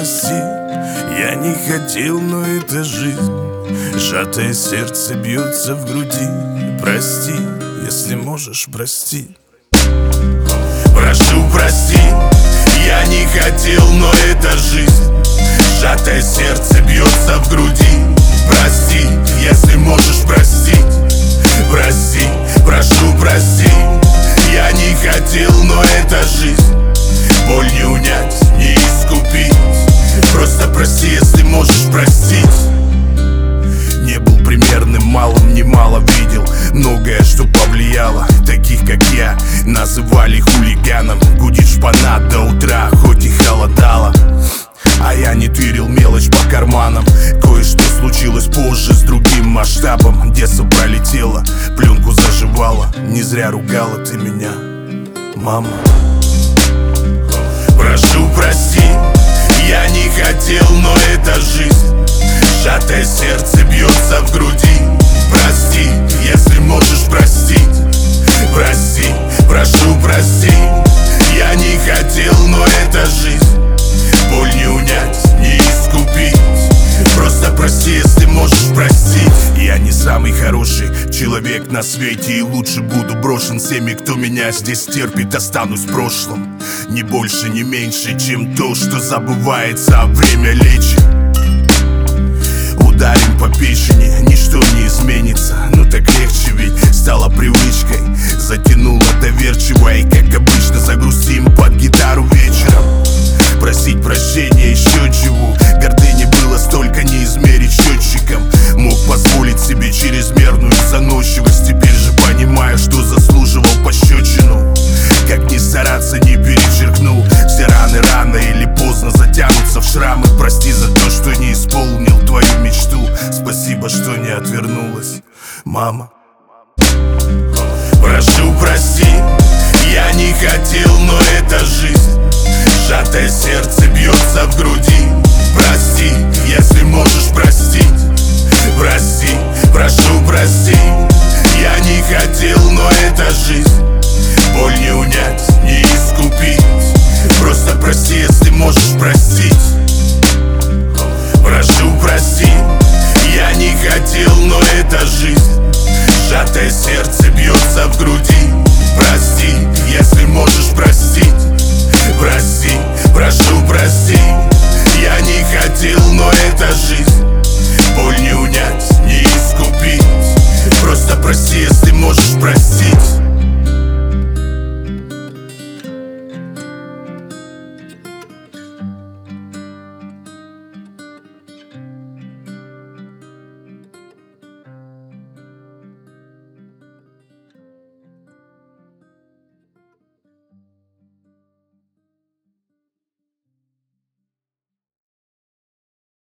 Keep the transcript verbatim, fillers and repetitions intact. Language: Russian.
прости, я не хотел, но это жизнь. Сжатое сердце бьется в груди. Прости, если можешь, прости. Прошу, прости, я не хотел, но это жизнь. Сжатое сердце бьется в груди. Прости, если можешь простить. Прости, прошу, прости, я не хотел, но это жизнь. Боль не унять, не искупить. Просто прости, если можешь простить. Не был примерным, малым немало видел. Многое, что повлияло. Таких, как я, называли хулиганом. Гудит шпана до утра, хоть и холодало. А я не тырил мелочь по карманам. Кое-что случилось позже с другим масштабом. Детство пролетело, пленку заживала. Не зря ругала ты меня, мама. Прошу, прости, я не хотел, но это жизнь. Сжатое сердце бьется в груди. Прости, если можешь простить. Прости, прошу, прости, я не хотел, но это жизнь. Боль не унять, не искупить. Просто прости, если можешь простить. Я не самый хороший человек на свете, и лучше буду брошен всеми, кто меня здесь терпит. Останусь в прошлом, не больше, не меньше, чем то, что забывается, а время лечит. Ударим по печени, ничто не изменится. Ну так легче, ведь стала привычкой. Затянула доверчиво, и как обычно загрустим под гитару вечером. Просить прощения еще чего. Гордыни было столько, не измерить счетчиком. Мог позволить себе чрезмерную заносчивость. Теперь же понимаю, что заслуживал пощечину. Как ни стараться, не перечеркнул. Все раны рано или поздно затянутся в шрамы. Прости за то, что не исполнил твою мечту. Спасибо, что не отвернулась, мама. Прошу, прости, я не хотел, но это жизнь. Сжатое сердце бьется в груди. Прости, если можешь простить. Прости, прошу, прости, я не хотел, но это жизнь. Боль не унять, не искупить. Просто прости, если можешь простить. Прошу, прости, я не хотел, но это жизнь. Сжатое сердце бьется в груди.